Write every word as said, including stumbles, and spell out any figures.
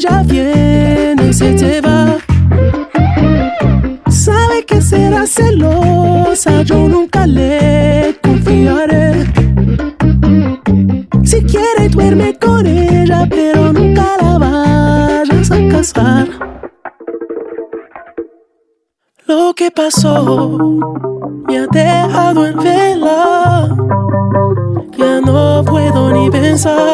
ella viene y se te va. Sabe que será celosa, yo nunca le confiaré. Si quiere duerme con ella, pero nunca la vayas a casar. Lo que pasó me ha dejado en vela. Ya no puedo ni pensar.